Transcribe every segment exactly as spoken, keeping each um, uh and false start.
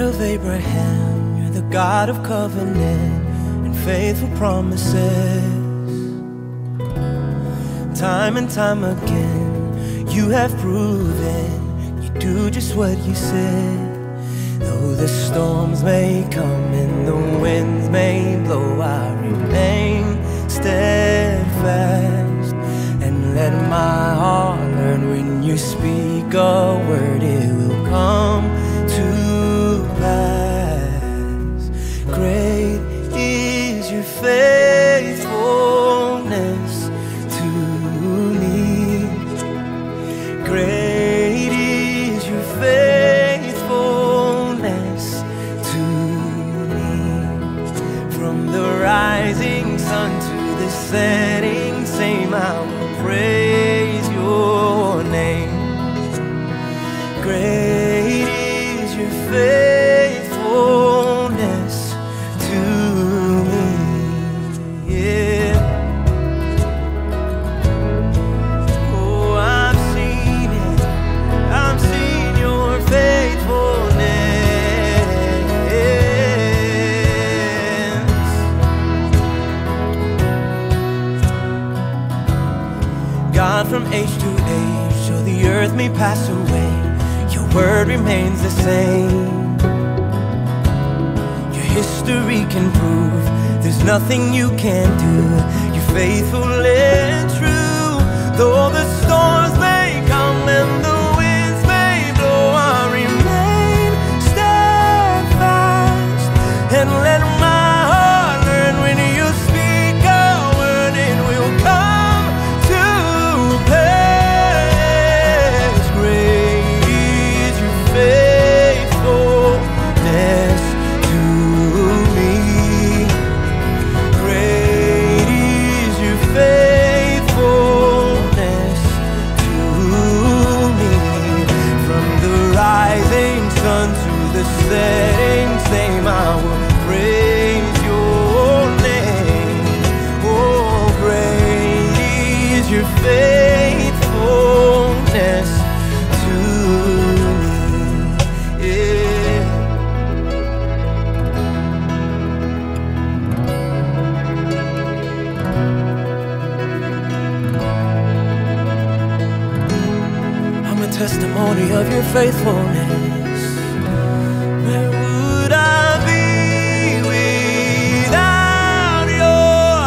of Abraham, you're the God of covenant and faithful promises. Time and time again, you have proven you do just what you said. Though the storms may come and the winds may blow, I remain steadfast and let my heart learn when you speak a word, it will come to pass. Great is your faithfulness to me. Great is your faithfulness to me. From the rising sun to the setting same, I will praise your name. Great is your faithfulness to me, yeah. Oh, I've seen it, I've seen your faithfulness. God, from age to age, though the earth may pass away, your word remains the same. Your history can prove there's nothing you can't do. You're faithful and true. Though the storms may come and the winds may blow, I remain steadfast and let my heart learn when you speak a word, it will come to pass. Great is your faithfulness to me. Great is your faithfulness to me. From the rising sun to the setting same, I will praise your name. Oh, great is your faithfulness to me, yeah. I'm a testimony of your faithfulness. Where would I be without your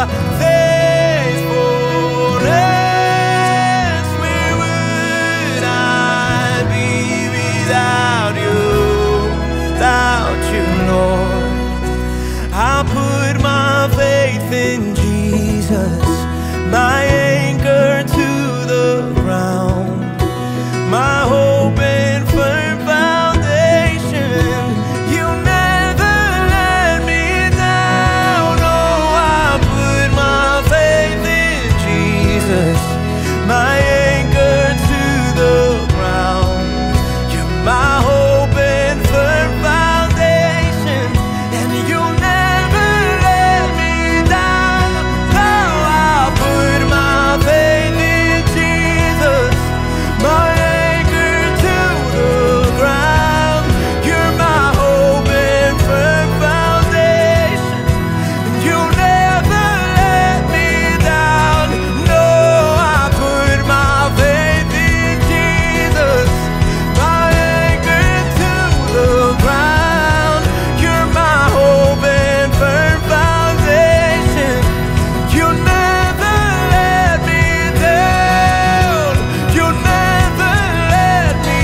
faithfulness? Where would I be without you, without you, Lord? I put my faith in Jesus, my anchor to the ground, my hope and firm foundation. You never let me down. Oh, I put my faith in Jesus, my anchor to the ground. You're my hope and firm foundation, and you never let me down. Oh, I put my faith in Jesus, my anchor to the ground. You're my hope and firm foundation, and you never let me down. No, I put my faith in Jesus, my anchor to the ground. You're my hope and firm foundation. You never let me down. You never let me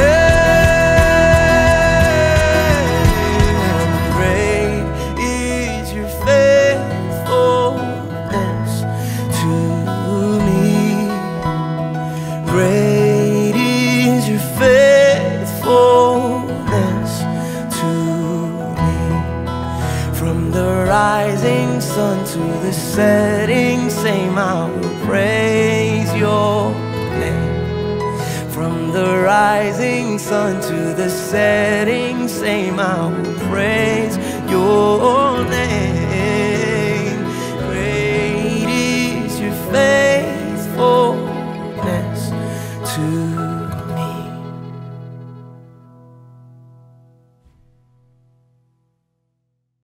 down. Great is your faithfulness to me. Great is your faithfulness to me. From the rising sun to the setting same, I will praise your name. From the rising sun to the setting same, I will praise